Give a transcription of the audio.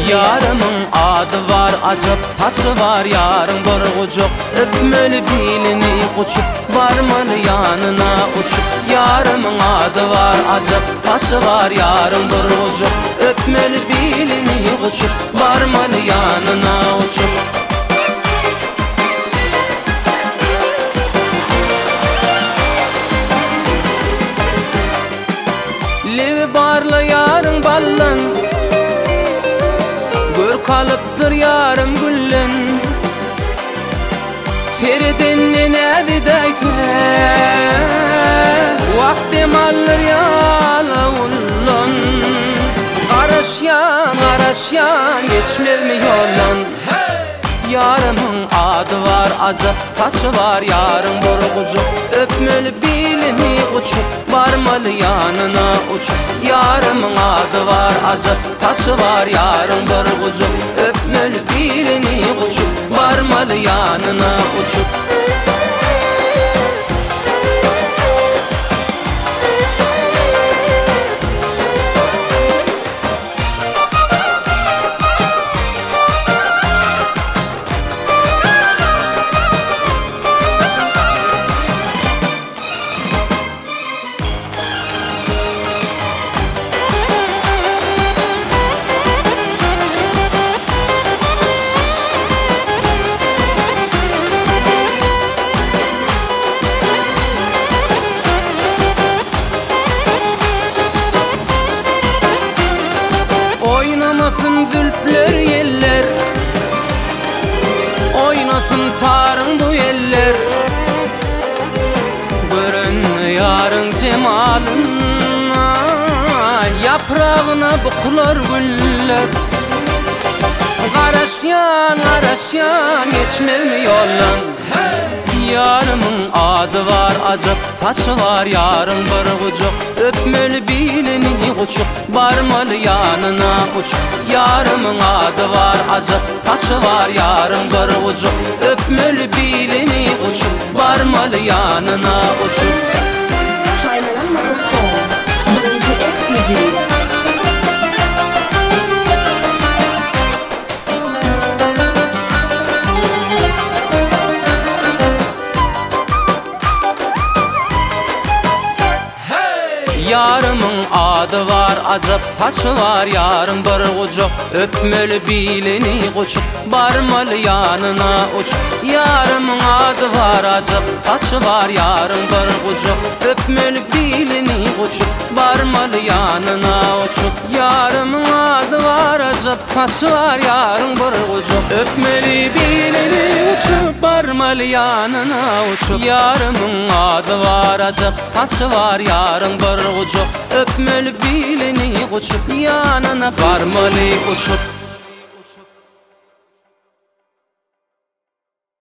Yarımın adı var, acap saçı var, yarın borgucuk. Öpmeli bilini uçup, varmalı yanına uçup. Yarımın adı var, acap saçı var, yarın borgucuk. Öpmeli bilini uçup, varmalı yanına uçup. Levi barlı yarın ballın, gör kalıptır yarım güllün. Feridinni nedi deyke, vaktim alır yalavulun. Araşyan, geçmez mi yolun? Yarımın adı var, acap taçı var, yarın borgucu. Öpmeli bilini uçup, varmalı yanına uçup. Yarımın adı var, acap taçı var, yarın borgucu. Öpmeli bilini uçup, varmalı yanına uçup. Oynasın zülpler yeller, oynasın tarın bu yeller. Görün yarın cemalına, yaprağına bukular güller. Araşyan, geçmez mi yollan? Yarımın adı var, acap taçı var, yarın borgucu. Öpmeli bilini uçup, varmalı yanına uçup. Yarımın adı var, acap taçı var, yarın borgucu. Öpmeli bilini uçup, varmalı yanına uçup. Saymalanma.com Birinci Exclusive. Yarımın adı var, acap saçı var, yarın borgucu. Öpmeli bilini uçup, varmalı yanına uçup. Yarımın adı var, acap saçı var, yarın borgucu. Öpmeli bilini uçup, varmalı yanına uçup. Yarımın adı var, acap saçı var, yarın borgucu. Öpmeli bilini uçup, varmalı yanına uçup. Yarımın adı var, acap saçı var, yarın borgucu. Öpmeli bilini uçup, yanına varmalı uçup.